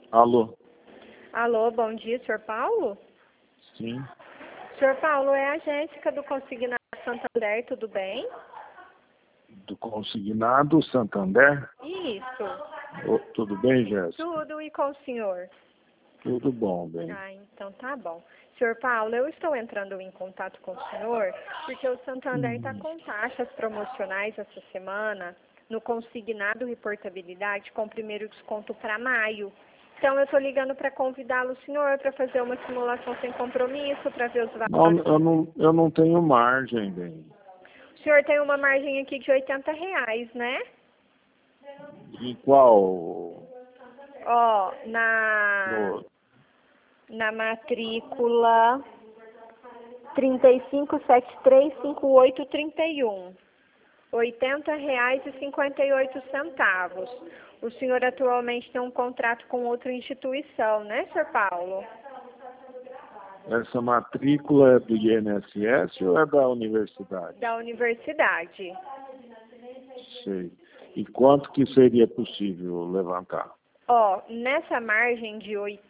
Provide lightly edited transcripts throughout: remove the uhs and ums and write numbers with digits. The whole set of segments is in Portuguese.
Alô? Alô, bom dia, senhor Paulo? Sim. Senhor Paulo, é a Jéssica do Consignado Santander, tudo bem? Do Consignado Santander? Isso, Tudo bem, Jéssica? tudo e com o senhor? Tudo bom, bem. Ah, então tá bom. Senhor Paulo, eu estou entrando em contato com o senhor porque o Santander está com taxas promocionais essa semana no consignado e portabilidade com primeiro desconto para maio. Então eu estou ligando para convidá-lo, senhor, para fazer uma simulação sem compromisso, para ver os valores. Eu não tenho margem, bem. O senhor tem uma margem aqui de R$ 80, né? E qual? Ó, No, na matrícula 35735831. R$ 80,58. O senhor atualmente tem um contrato com outra instituição, né, senhor Paulo? essa matrícula é do INSS ou é da universidade? Da universidade. Sei. E quanto que seria possível levantar? Ó, nessa margem de R$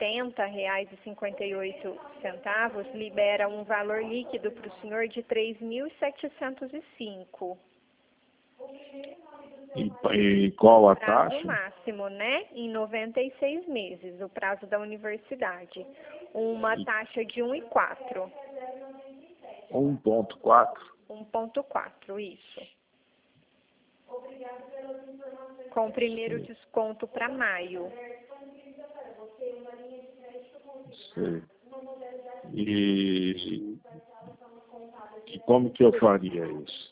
80,58, libera um valor líquido para o senhor de 3.705. E qual a Prazo taxa? máximo, né? Em 96 meses, o prazo da universidade. Uma taxa de 1,4. 1,4? 1,4, isso. Com o primeiro desconto para maio. Sei. E como que eu faria isso?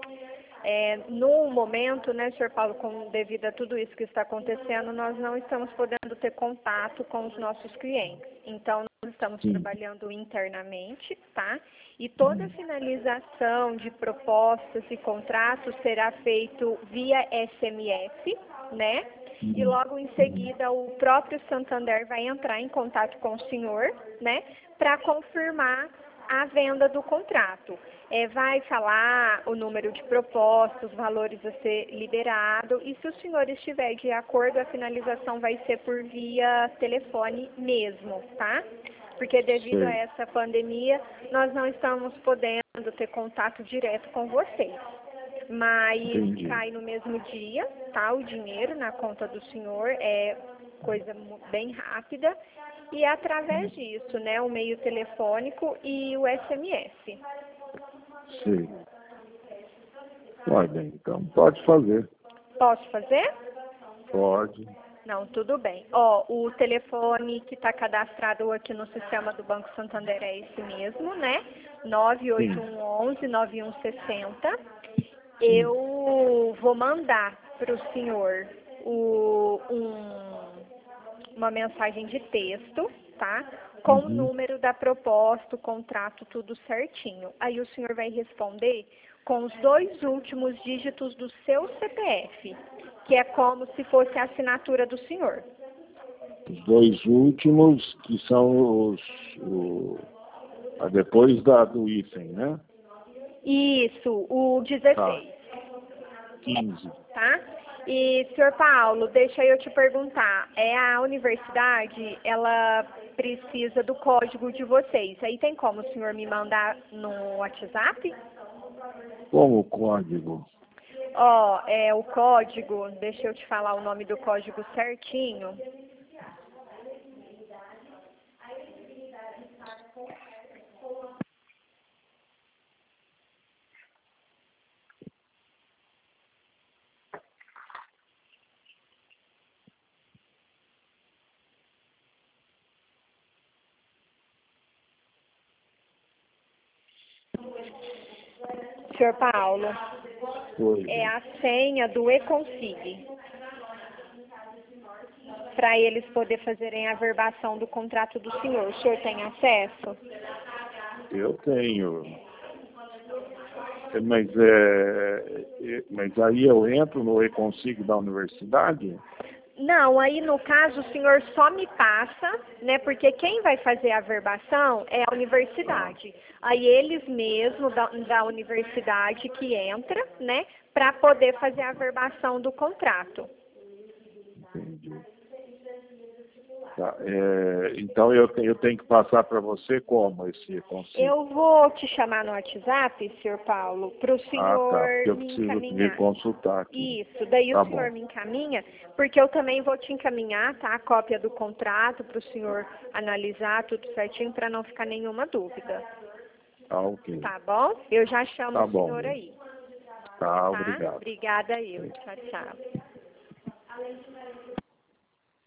No momento, né, senhor Paulo, devido a tudo isso que está acontecendo, nós não estamos podendo ter contato com os nossos clientes. Então, nós estamos trabalhando internamente, tá? E toda a finalização de propostas e contratos será feito via SMS, né? E logo em seguida o próprio Santander vai entrar em contato com o senhor, né? Para confirmar a venda do contrato. Vai falar o número de propostas, os valores a ser liberado, e se o senhor estiver de acordo, a finalização vai ser por via telefone mesmo, tá? Porque devido a essa pandemia, nós não estamos podendo ter contato direto com vocês. Mas cai no mesmo dia, tá? O dinheiro na conta do senhor é coisa bem rápida. E através disso, né, o meio telefônico e o SMS. Sim. Olha, então pode fazer. Posso fazer? Pode. Não, tudo bem. Ó, o telefone que está cadastrado aqui no sistema do Banco Santander é esse mesmo, né? 98111-9160. Eu vou mandar para o senhor uma mensagem de texto, tá? Com o número da proposta, o contrato, tudo certinho. Aí o senhor vai responder com os 2 últimos dígitos do seu CPF, que é como se fosse a assinatura do senhor. Os 2 últimos, que são depois do hífen, né? Isso, o 16. Tá. 15. Tá? E, senhor Paulo, deixa eu te perguntar, a universidade, ela precisa do código de vocês. Aí tem como o senhor me mandar no WhatsApp? Como o código? Ó, o código, deixa eu te falar o nome do código certinho. Senhor Paulo, é a senha do eConsig, para eles poderem fazerem a verbação do contrato do senhor. O senhor tem acesso? Eu tenho. Mas aí eu entro no eConsig da universidade? Não, aí no caso o senhor só me passa, né? Porque quem vai fazer a verbação é a universidade. Aí eles mesmos da universidade que entra, né? Para poder fazer a verbação do contrato. Entendi. Tá. Então eu tenho que passar para você como esse conselho? Eu vou te chamar no WhatsApp, senhor Paulo, para o senhor Porque eu me preciso me encaminhar. consultar aqui. Isso, daí Tá o senhor bom. me encaminha, porque eu também vou te encaminhar, tá? A cópia do contrato para o senhor analisar tudo certinho para não ficar nenhuma dúvida. Tá, ok. Tá bom? Eu já chamo Tá o bom. senhor aí. Tá, Tá? obrigado. Obrigada eu. Tchau, tchau.